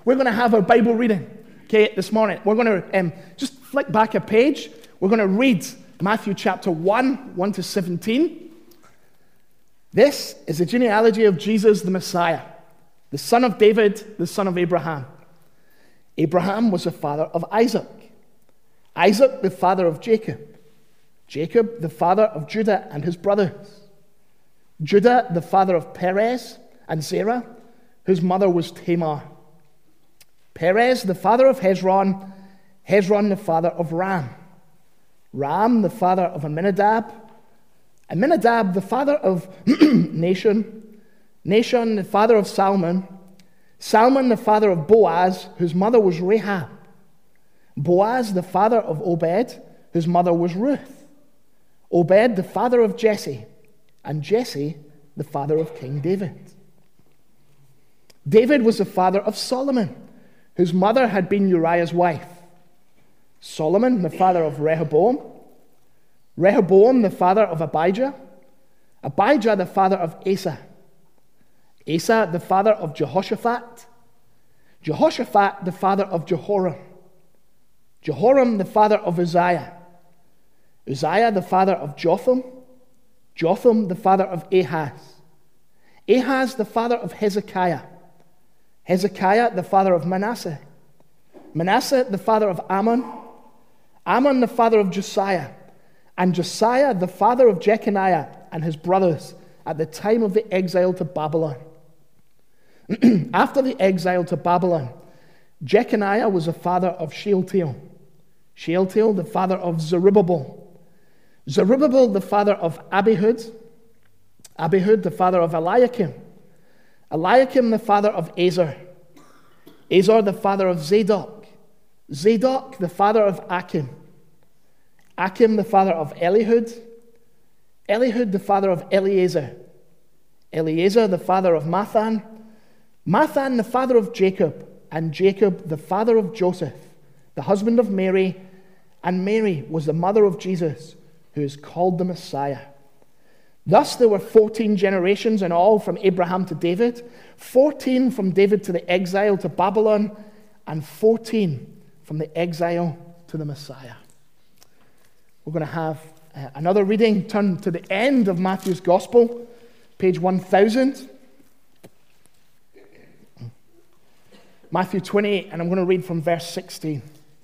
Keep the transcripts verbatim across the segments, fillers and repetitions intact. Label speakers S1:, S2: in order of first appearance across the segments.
S1: we're going to have our Bible reading, okay, this morning. We're going to um, just flick back a page. We're going to read Matthew chapter one, one to seventeen. This is the genealogy of Jesus the Messiah, the son of David, the son of Abraham. Abraham was the father of Isaac. Isaac, the father of Jacob. Jacob, the father of Judah and his brothers. Judah, the father of Perez and Zerah, whose mother was Tamar. Perez, the father of Hezron. Hezron, the father of Ram. Ram, the father of Amminadab. Amminadab, the father of Nahshon. Nahshon, the father of Salmon. Salmon, the father of Boaz, whose mother was Rahab. Boaz, the father of Obed, whose mother was Ruth. Obed, the father of Jesse. And Jesse, the father of King David. David was the father of Solomon, whose mother had been Uriah's wife. Solomon, the father of Rehoboam. Rehoboam, the father of Abijah. Abijah, the father of Asa. Asa, the father of Jehoshaphat. Jehoshaphat, the father of Jehoram. Jehoram, the father of Uzziah. Uzziah, the father of Jotham. Jotham, the father of Ahaz. Ahaz, the father of Hezekiah. Hezekiah, the father of Manasseh. Manasseh, the father of Ammon. Ammon, the father of Josiah. And Josiah, the father of Jeconiah and his brothers at the time of the exile to Babylon. After the exile to Babylon, Jeconiah was the father of Shealtiel. Shealtiel, the father of Zerubbabel. Zerubbabel, the father of Abihud. Abihud, the father of Eliakim. Eliakim, the father of Azor. Azor, the father of Zadok. Zadok, the father of Achim. Achim, the father of Elihud. Elihud, the father of Eleazar. Eleazar, the father of Mathan. Mathan, the father of Jacob. And Jacob, the father of Joseph, the husband of Mary. And Mary was the mother of Jesus, who is called the Messiah. Thus there were fourteen generations in all from Abraham to David, fourteen from David to the exile to Babylon, and fourteen from the exile to the Messiah. We're going to have uh, another reading. Turn to the end of Matthew's Gospel, page one thousand. Matthew twenty-eight, and I'm going to read from verse sixteen.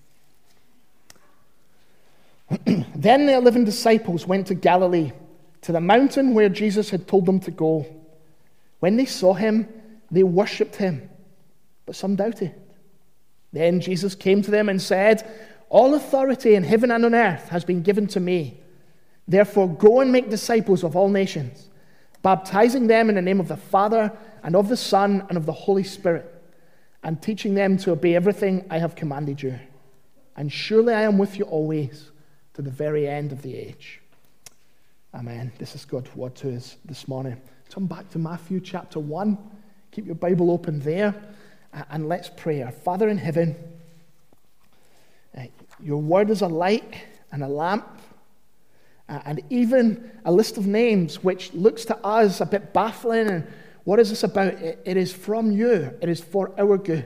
S1: Then the eleven disciples went to Galilee, to the mountain where Jesus had told them to go. When they saw him, they worshipped him, but some doubted. Then Jesus came to them and said, "All authority in heaven and on earth has been given to me. Therefore go and make disciples of all nations, baptizing them in the name of the Father and of the Son and of the Holy Spirit, and teaching them to obey everything I have commanded you. And surely I am with you always, to the very end of the age." Amen. This is God's word to us this morning. Turn back to Matthew chapter one. Keep your Bible open there, and let's pray. Our Father in heaven, your word is a light and a lamp, and even a list of names which looks to us a bit baffling. And what is this about? It is from you. It is for our good.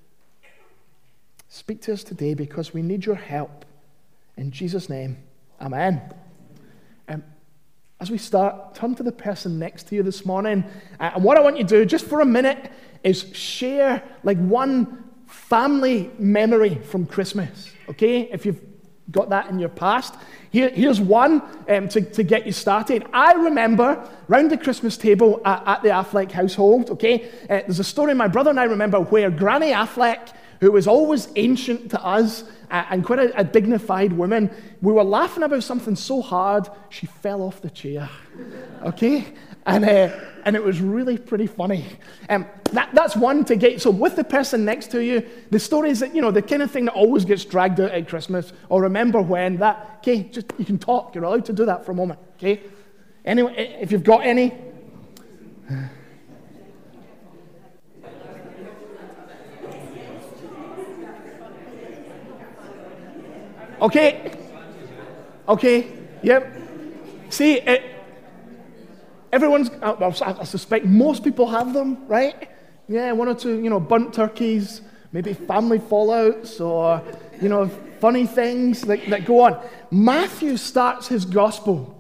S1: Speak to us today because we need your help. In Jesus' name, amen. Um, as we start, turn to the person next to you this morning. Uh, and what I want you to do, just for a minute, is share like one family memory from Christmas. Okay? If you've got that in your past. Here, here's one um, to, to get you started. I remember round the Christmas table at, at the Affleck household, okay? Uh, there's a story my brother and I remember where Granny Affleck, who was always ancient to us uh, and quite a, a dignified woman, we were laughing about something so hard, she fell off the chair, okay? And uh, and it was really pretty funny. Um, that, that's one to get, so with the person next to you, the stories that, you know, the kind of thing that always gets dragged out at Christmas, or remember when, that, okay, just, you can talk, you're allowed to do that for a moment, okay? Anyway, if you've got any. Okay, okay, yep. See, it, everyone's, I suspect most people have them, right? Yeah, one or two, you know, burnt turkeys, maybe family fallouts or, you know, funny things that, that go on. Matthew starts his gospel,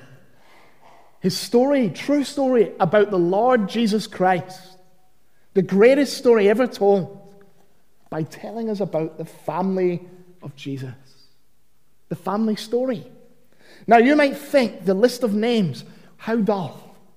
S1: his story, true story about the Lord Jesus Christ, the greatest story ever told, by telling us about the family of Jesus, the family story. Now, you might think the list of names, how dull.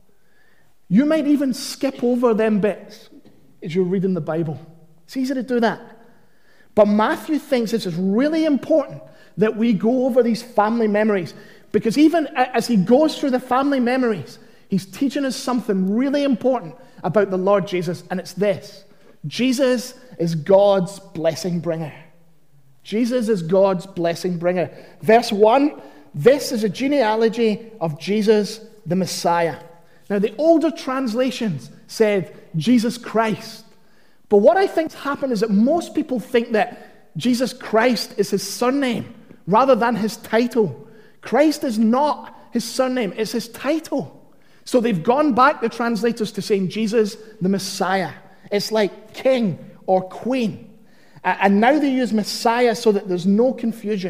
S1: You might even skip over them bits as you're reading the Bible. It's easy to do that. But Matthew thinks this is really important that we go over these family memories, because even as he goes through the family memories, he's teaching us something really important about the Lord Jesus, and it's this: Jesus is God's blessing bringer. Jesus is God's blessing bringer. Verse one, this is a genealogy of Jesus the Messiah. Now, the older translations said Jesus Christ. But what I think's happened is that most people think that Jesus Christ is his surname rather than his title. Christ is not his surname, it's his title. So they've gone back, the translators, to saying Jesus the Messiah. It's like king or queen. And now they use Messiah so that there's no confusion.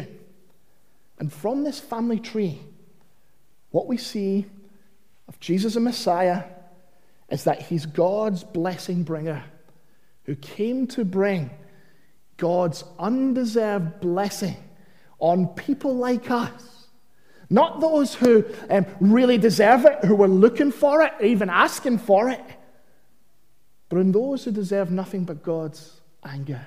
S1: And from this family tree, what we see of Jesus the Messiah is that he's God's blessing bringer, who came to bring God's undeserved blessing on people like us. Not those who um, really deserve it, who were looking for it, or even asking for it, but in those who deserve nothing but God's anger.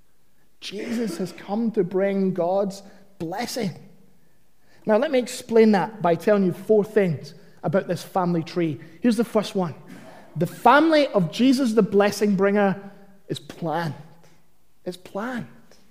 S1: Jesus has come to bring God's blessing. Now, let me explain that by telling you four things about this family tree. Here's the first one. The family of Jesus the blessing bringer is planned. It's planned.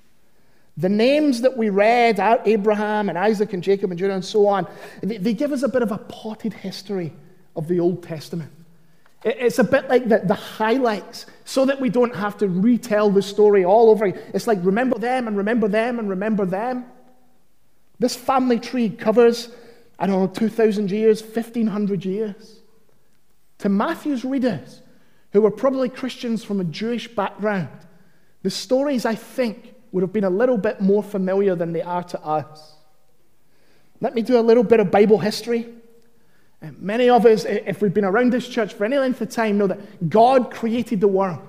S1: The names that we read, Abraham and Isaac and Jacob and Judah and so on, they, they give us a bit of a potted history of the Old Testament. It, it's a bit like the, the highlights, so that we don't have to retell the story all over. It's like remember them and remember them and remember them. This family tree covers, I don't know, two thousand years, fifteen hundred years. To Matthew's readers, who were probably Christians from a Jewish background, the stories, I think, would have been a little bit more familiar than they are to us. Let me do a little bit of Bible history. Many of us, if we've been around this church for any length of time, know that God created the world,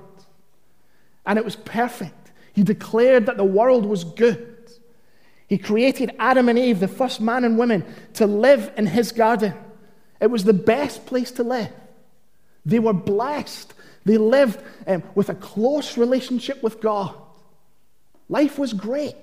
S1: and it was perfect. He declared that the world was good. He created Adam and Eve, the first man and woman, to live in his garden. It was the best place to live. They were blessed. They lived um, with a close relationship with God. Life was great.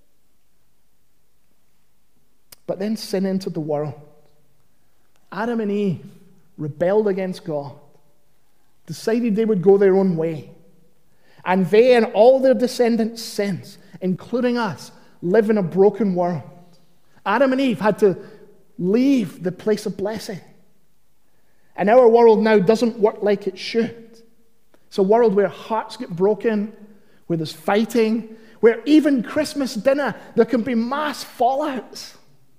S1: But then sin entered the world. Adam and Eve rebelled against God, decided they would go their own way. And they and all their descendants since, including us, live in a broken world. Adam and Eve had to leave the place of blessing. And our world now doesn't work like it should. It's a world where hearts get broken, where there's fighting, where even Christmas dinner, there can be mass fallouts.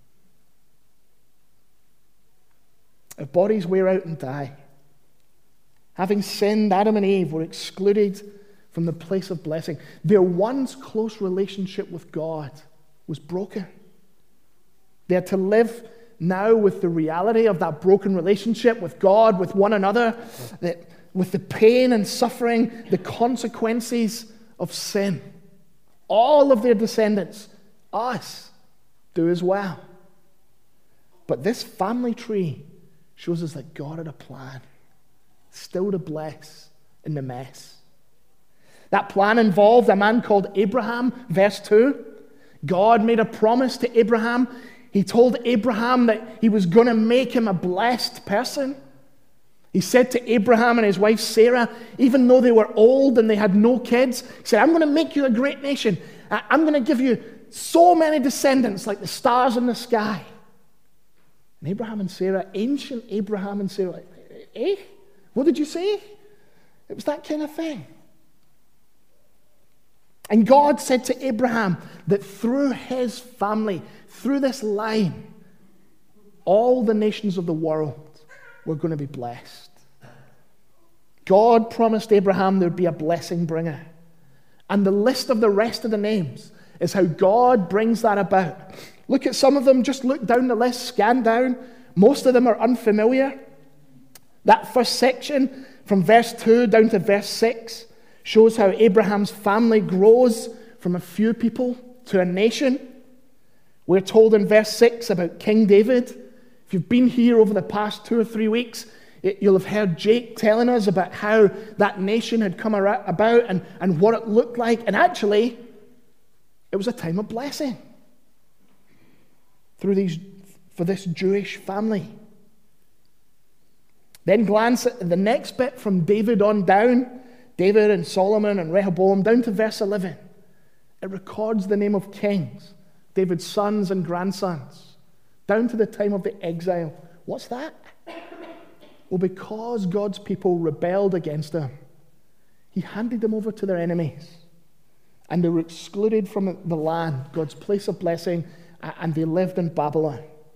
S1: Our bodies wear out and die. Having sinned, Adam and Eve were excluded from the place of blessing. Their once close relationship with God was broken. They had to live now with the reality of that broken relationship with God, with one another, that with the pain and suffering, the consequences of sin. All of their descendants, us, do as well. But this family tree shows us that God had a plan, still to bless in the mess. That plan involved a man called Abraham, verse two. God made a promise to Abraham. He told Abraham that he was going to make him a blessed person. He said to Abraham and his wife Sarah, even though they were old and they had no kids, he said, I'm going to make you a great nation. I'm going to give you so many descendants like the stars in the sky. And Abraham and Sarah, ancient Abraham and Sarah, like, eh? What did you say? It was that kind of thing. And God said to Abraham that through his family, through this line, all the nations of the world were going to be blessed. God promised Abraham there'd be a blessing bringer. And the list of the rest of the names is how God brings that about. Look at some of them. Just look down the list, scan down. Most of them are unfamiliar. That first section, from verse two down to verse six, shows how Abraham's family grows from a few people to a nation. We're told in verse six about King David. If you've been here over the past two or three weeks, you'll have heard Jake telling us about how that nation had come about and, and what it looked like. And actually, it was a time of blessing through these, for this Jewish family. Then glance at the next bit from David on down, David and Solomon and Rehoboam, down to verse eleven. It records the name of kings, David's sons and grandsons, down to the time of the exile. What's that? Well, because God's people rebelled against him, he handed them over to their enemies. And they were excluded from the land, God's place of blessing, and they lived in Babylon.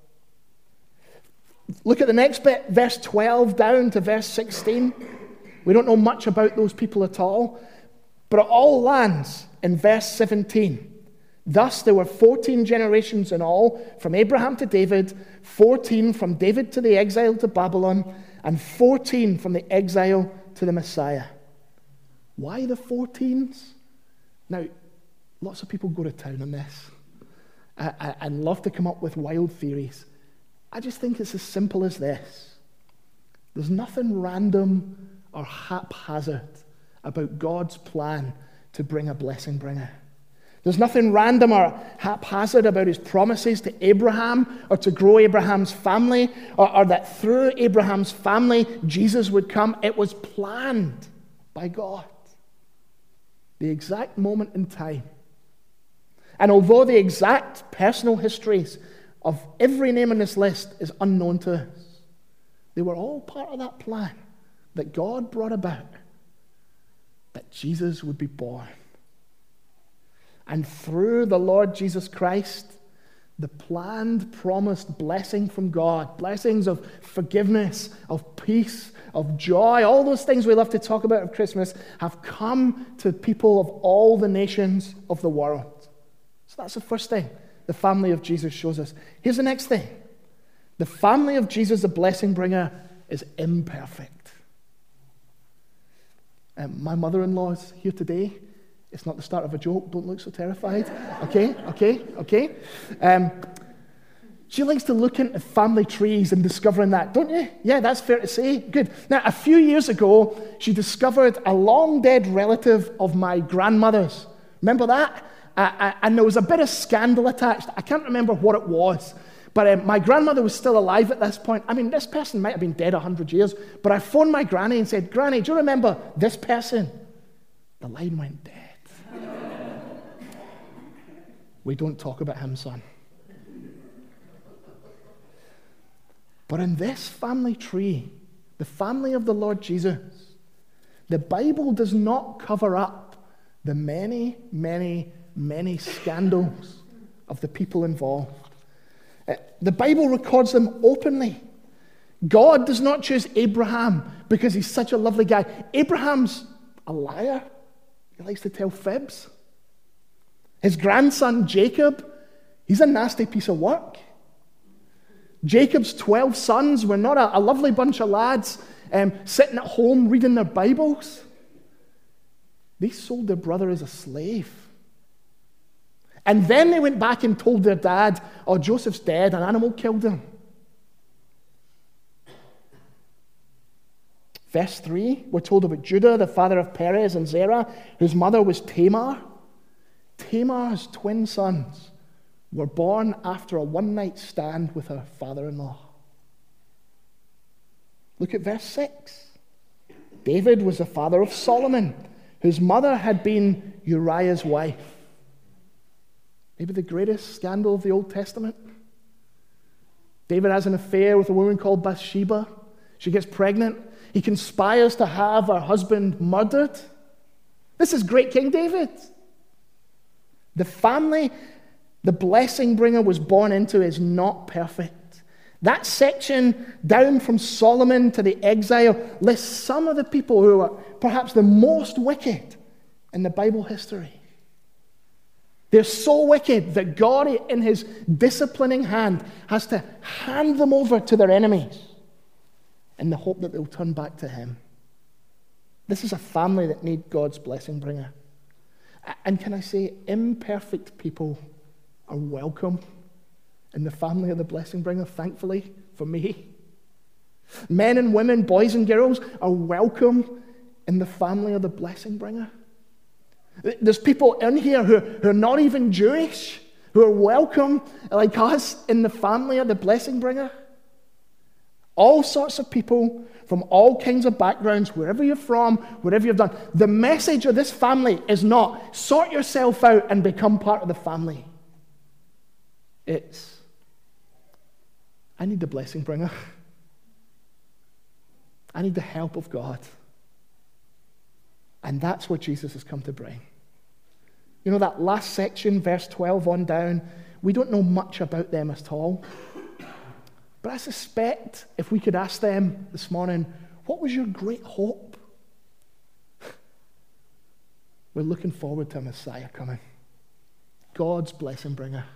S1: Look at the next bit, verse twelve down to verse sixteen. We don't know much about those people at all, but it all lands in verse seventeen. Thus there were fourteen generations in all, from Abraham to David, fourteen from David to the exile to Babylon, and fourteen from the exile to the Messiah. Why the fourteens? Now, lots of people go to town on this uh, and love to come up with wild theories. I just think it's as simple as this. There's nothing random or haphazard about God's plan to bring a blessing bringer. There's nothing random or haphazard about his promises to Abraham or to grow Abraham's family, or, or that through Abraham's family Jesus would come. It was planned by God. The exact moment in time. And although the exact personal histories of every name on this list is unknown to us, they were all part of that plan that God brought about, that Jesus would be born. And through the Lord Jesus Christ, the planned, promised blessing from God, blessings of forgiveness, of peace, of joy, all those things we love to talk about at Christmas, have come to people of all the nations of the world. So that's the first thing the family of Jesus shows us. Here's the next thing. The family of Jesus, the blessing bringer, is imperfect. Um, my mother-in-law is here today. It's not the start of a joke. Don't look so terrified. Okay, okay, okay. Um, she likes to look into family trees and discovering that, don't you? Yeah, that's fair to say. Good. Now, a few years ago, she discovered a long-dead relative of my grandmother's. Remember that? Uh, and there was a bit of scandal attached. I can't remember what it was. But um, my grandmother was still alive at this point. I mean, this person might have been dead a hundred years. But I phoned my granny and said, Granny, do you remember this person? The line went dead. We don't talk about him, son. But in this family tree, the family of the Lord Jesus, the Bible does not cover up the many, many, many scandals of the people involved. Uh, the Bible records them openly. God does not choose Abraham because he's such a lovely guy. Abraham's a liar. He likes to tell fibs. His grandson Jacob, he's a nasty piece of work. Jacob's twelve sons were not a, a lovely bunch of lads um, sitting at home reading their Bibles. They sold their brother as a slave. And then they went back and told their dad, oh, Joseph's dead, an animal killed him. Verse three, we're told about Judah, the father of Perez and Zerah, whose mother was Tamar. Tamar's twin sons were born after a one-night stand with her father-in-law. Look at verse six. David was the father of Solomon, whose mother had been Uriah's wife. Maybe the greatest scandal of the Old Testament. David has an affair with a woman called Bathsheba. She gets pregnant. He conspires to have her husband murdered. This is great King David. The family the blessing bringer was born into is not perfect. That section down from Solomon to the exile lists some of the people who are perhaps the most wicked in the Bible history. They're so wicked that God, in his disciplining hand, has to hand them over to their enemies in the hope that they'll turn back to him. This is a family that need God's blessing bringer. And can I say, imperfect people are welcome in the family of the blessing bringer, thankfully, for me. Men and women, boys and girls, are welcome in the family of the blessing bringer. There's people in here who, who are not even Jewish, who are welcome, like us, in the family of the blessing bringer. All sorts of people from all kinds of backgrounds, wherever you're from, whatever you've done. The message of this family is not sort yourself out and become part of the family. It's, I need the blessing bringer. I need the help of God. And that's what Jesus has come to bring. You know, that last section, verse twelve on down, we don't know much about them at all. But I suspect if we could ask them this morning, what was your great hope? We're looking forward to a Messiah coming. God's blessing bringer.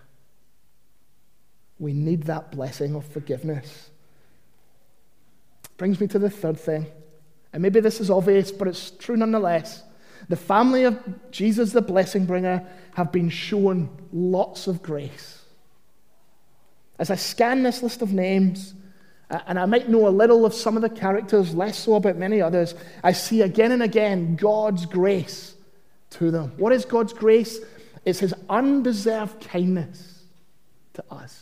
S1: We need that blessing of forgiveness. Brings me to the third thing. And maybe this is obvious, but it's true nonetheless. The family of Jesus, the blessing bringer, have been shown lots of grace. As I scan this list of names, and I might know a little of some of the characters, less so about many others, I see again and again God's grace to them. What is God's grace? It's his undeserved kindness to us.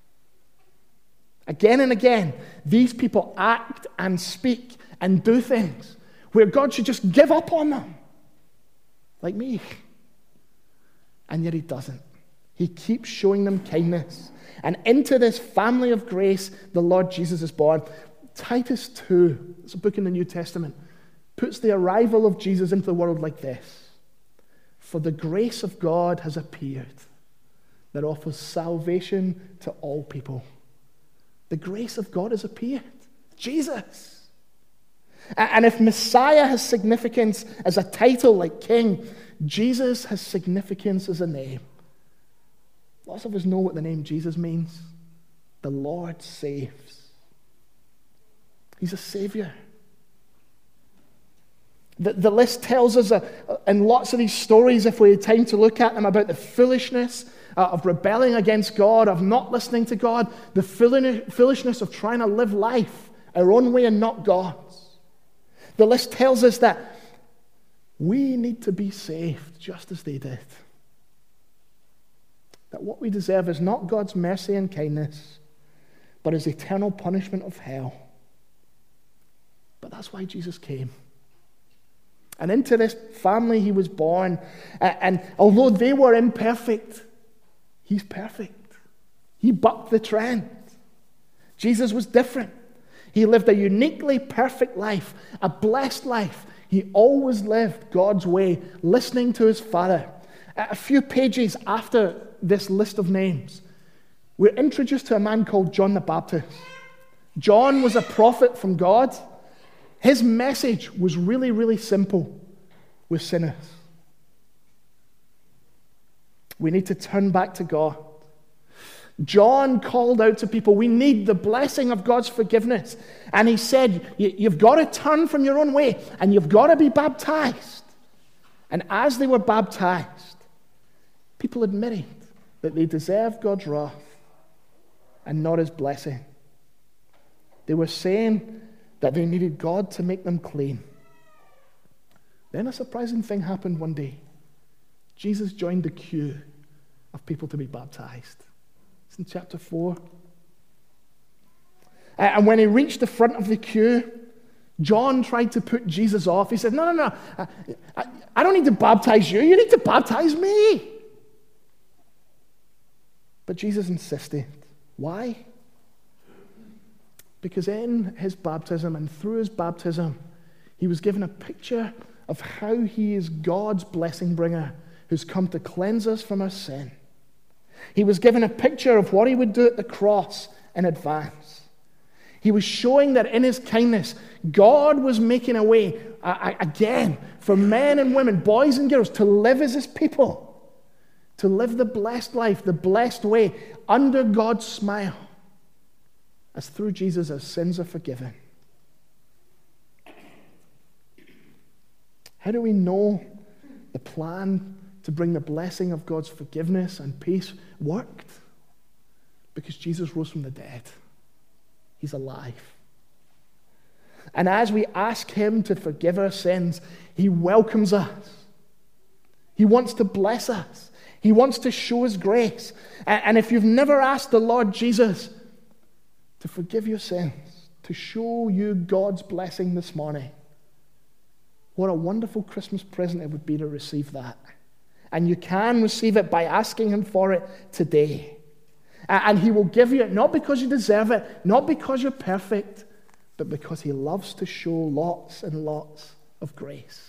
S1: Again and again, these people act and speak and do things where God should just give up on them, like me. And yet he doesn't. He keeps showing them kindness. And into this family of grace, the Lord Jesus is born. Titus two, it's a book in the New Testament, puts the arrival of Jesus into the world like this. For the grace of God has appeared that offers salvation to all people. The grace of God has appeared. Jesus. And if Messiah has significance as a title like king, Jesus has significance as a name. Lots of us know what the name Jesus means. The Lord saves. He's a savior. The, the list tells us uh, in lots of these stories, if we had time to look at them, about the foolishness uh, of rebelling against God, of not listening to God, the foolishness of trying to live life our own way and not God's. The list tells us that we need to be saved just as they did. That what we deserve is not God's mercy and kindness, but his eternal punishment of hell. But that's why Jesus came. And into this family he was born. And although they were imperfect, he's perfect. He bucked the trend. Jesus was different. He lived a uniquely perfect life, a blessed life. He always lived God's way, listening to his Father. A few pages after this list of names, we're introduced to a man called John the Baptist. John was a prophet from God. His message was really, really simple with sinners. We need to turn back to God. John called out to people, we need the blessing of God's forgiveness. And he said, you've got to turn from your own way and you've got to be baptized. And as they were baptized, people admitted that they deserved God's wrath and not his blessing. They were saying that they needed God to make them clean. Then a surprising thing happened one day. Jesus joined the queue of people to be baptized. It's in chapter four. And when he reached the front of the queue, John tried to put Jesus off. He said, no, no, no, I, I don't need to baptize you. You need to baptize me. But Jesus insisted. Why? Because in his baptism and through his baptism, he was given a picture of how he is God's blessing bringer who's come to cleanse us from our sin. He was given a picture of what he would do at the cross in advance. He was showing that in his kindness, God was making a way, uh, again, for men and women, boys and girls, to live as his people, to live the blessed life, the blessed way, under God's smile, as through Jesus our sins are forgiven. How do we know the plan to bring the blessing of God's forgiveness and peace worked? Because Jesus rose from the dead. He's alive. And as we ask him to forgive our sins, he welcomes us. He wants to bless us. He wants to show his grace. And if you've never asked the Lord Jesus to forgive your sins, to show you God's blessing this morning, what a wonderful Christmas present it would be to receive that. And you can receive it by asking him for it today. And he will give you it not because you deserve it, not because you're perfect, but because he loves to show lots and lots of grace.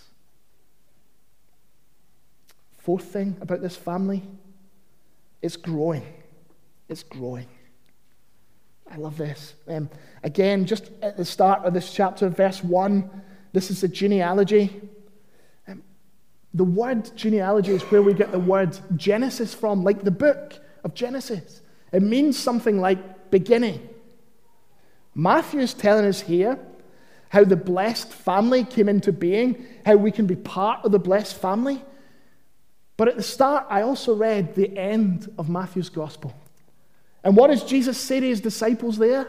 S1: Fourth thing about this family, it's growing. It's growing. I love this. Um, again, just at the start of this chapter, verse one, this is the genealogy. Um, the word genealogy is where we get the word Genesis from, like the book of Genesis. It means something like beginning. Matthew is telling us here how the blessed family came into being, how we can be part of the blessed family. But at the start, I also read the end of Matthew's gospel. And what does Jesus say to his disciples there?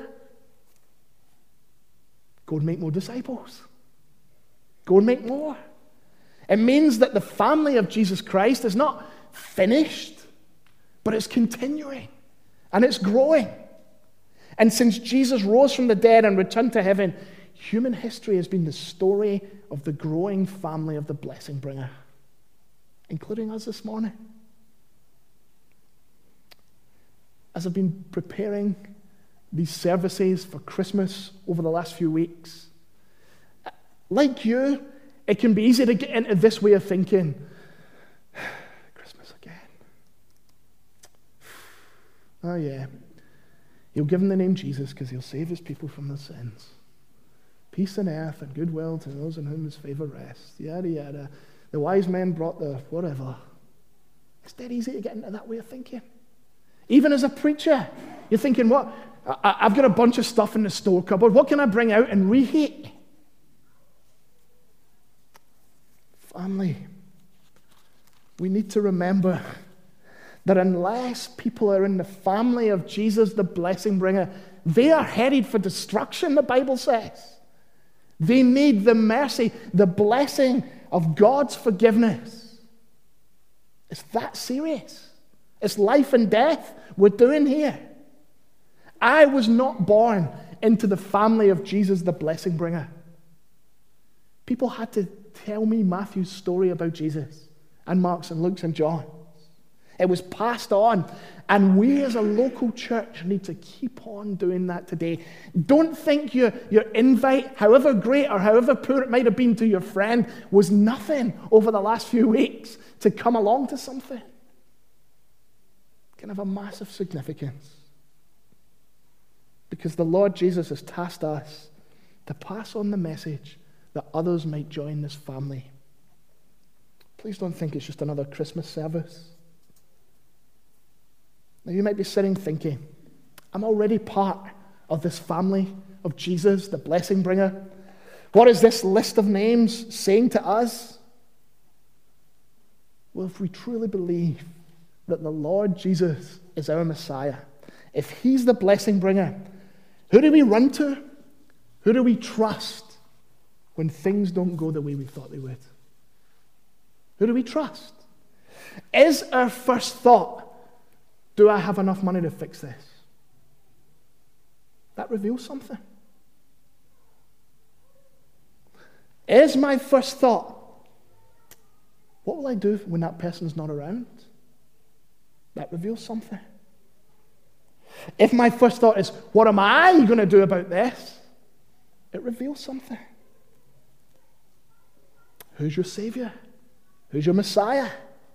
S1: Go and make more disciples. Go and make more. It means that the family of Jesus Christ is not finished, but it's continuing. And it's growing. And since Jesus rose from the dead and returned to heaven, human history has been the story of the growing family of the blessing bringer, including us this morning. As I've been preparing these services for Christmas over the last few weeks, like you, it can be easy to get into this way of thinking. Christmas again. Oh yeah. He'll give him the name Jesus because he'll save his people from their sins. Peace on earth and goodwill to those in whom his favor rests. Yada, yada. The wise men brought the whatever. It's dead easy to get into that way of thinking. Even as a preacher, you're thinking, what? I, I've got a bunch of stuff in the store cupboard. What can I bring out and reheat? Family, we need to remember that unless people are in the family of Jesus, the blessing bringer, they are headed for destruction, the Bible says. They need the mercy, the blessing of God's forgiveness. It's that serious. It's life and death we're doing here. I was not born into the family of Jesus, the blessing bringer. People had to tell me Matthew's story about Jesus, and Mark's and Luke's and John's. It was passed on, and we as a local church need to keep on doing that today. Don't think your, your invite, however great or however poor it might have been to your friend, was nothing over the last few weeks to come along to something. It can have a massive significance. Because the Lord Jesus has tasked us to pass on the message that others might join this family. Please don't think it's just another Christmas service. Now you might be sitting thinking, I'm already part of this family of Jesus, the blessing bringer. What is this list of names saying to us? Well, if we truly believe that the Lord Jesus is our Messiah, if he's the blessing bringer, who do we run to? Who do we trust when things don't go the way we thought they would? Who do we trust? Is our first thought, do I have enough money to fix this? That reveals something. Is my first thought, what will I do when that person's not around? That reveals something. If my first thought is, what am I going to do about this? It reveals something. Who's your Savior? Who's your Messiah?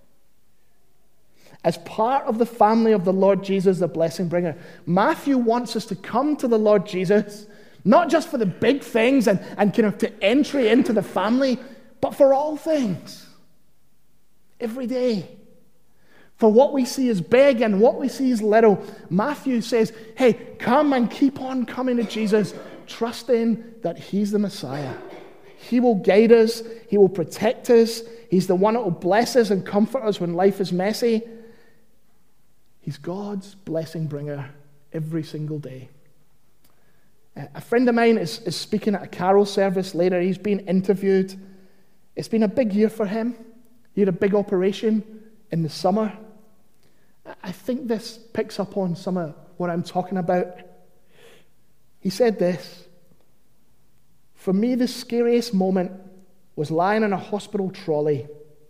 S1: As part of the family of the Lord Jesus, the blessing bringer, Matthew wants us to come to the Lord Jesus Not just for the big things and, and kind of to entry into the family, but for all things. Every day. For what we see as big and what we see as little, Matthew says, hey, come and keep on coming to Jesus, trusting that he's the Messiah. He will guide us. He will protect us. He's the one that will bless us and comfort us when life is messy. He's God's blessing bringer every single day. A friend of mine is, is speaking at a carol service later. He's been interviewed. It's been a big year for him. He had a big operation in the summer. I think this picks up on some of what I'm talking about. He said this: for me, the scariest moment was lying in a hospital trolley.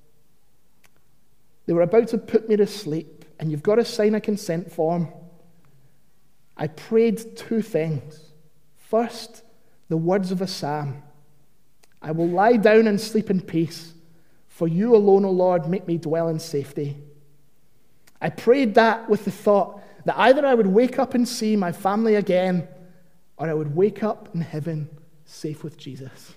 S1: They were about to put me to sleep, and you've got to sign a consent form. I prayed two things. First, the words of a psalm. I will lie down and sleep in peace. For you alone, O Lord, make me dwell in safety. I prayed that with the thought that either I would wake up and see my family again, or I would wake up in heaven safe with Jesus.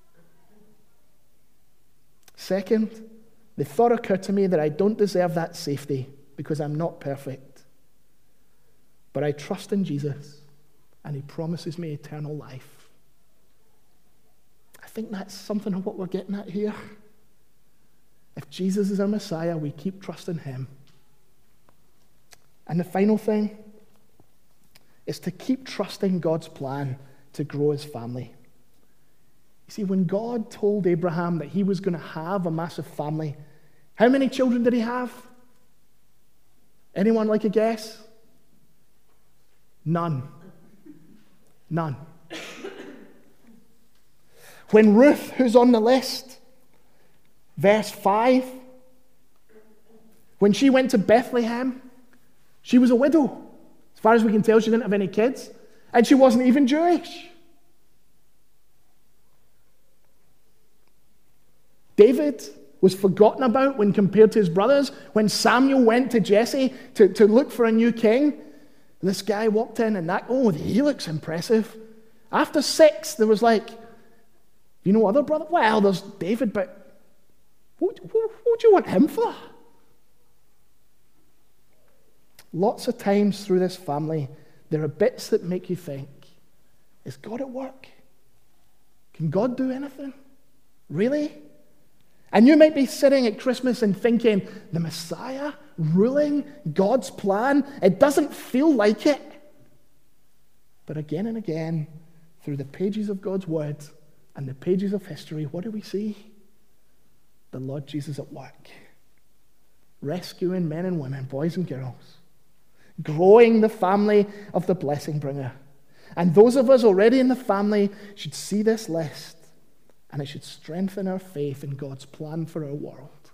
S1: Second, the thought occurred to me that I don't deserve that safety because I'm not perfect. But I trust in Jesus, and he promises me eternal life. I think that's something of what we're getting at here. If Jesus is our Messiah, we keep trusting him. And the final thing is to keep trusting God's plan to grow his family. You see, when God told Abraham that he was going to have a massive family, how many children did he have? Anyone like a guess? None. None. When Ruth, who's on the list, verse five, when she went to Bethlehem, she was a widow. As far as we can tell, she didn't have any kids. And she wasn't even Jewish. David was forgotten about when compared to his brothers. When Samuel went to Jesse to, to look for a new king, this guy walked in and that, oh, he looks impressive. After six, there was like, you know other brother? Well, there's David, but what, what, what do you want him for? Lots of times through this family, there are bits that make you think, is God at work? Can God do anything? Really? And you might be sitting at Christmas and thinking, the Messiah ruling God's plan? It doesn't feel like it. But again and again, through the pages of God's Word and the pages of history, what do we see? The Lord Jesus at work. Rescuing men and women, boys and girls. Growing the family of the blessing bringer. And those of us already in the family should see this list, and it should strengthen our faith in God's plan for our world.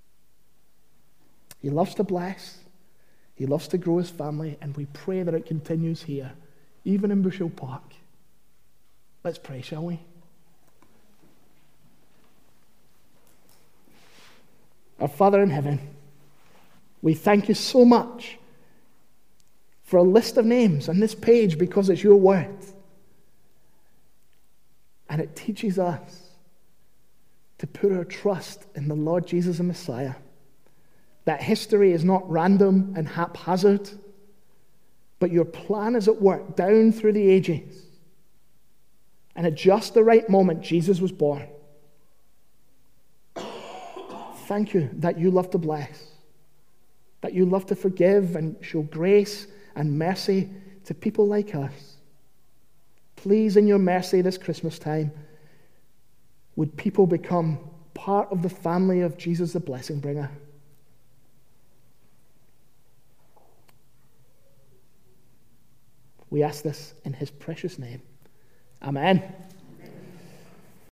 S1: He loves to bless. He loves to grow his family, and we pray that it continues here, even in Bushel Park. Let's pray, shall we? Our Father in heaven, we thank you so much for a list of names on this page because it's your word. And it teaches us to put our trust in the Lord Jesus the Messiah. That history is not random and haphazard, but your plan is at work down through the ages. And at just the right moment, Jesus was born. Thank you that you love to bless, that you love to forgive and show grace and mercy to people like us. Please, in your mercy this Christmas time, would people become part of the family of Jesus the blessing bringer. We ask this in his precious name. Amen.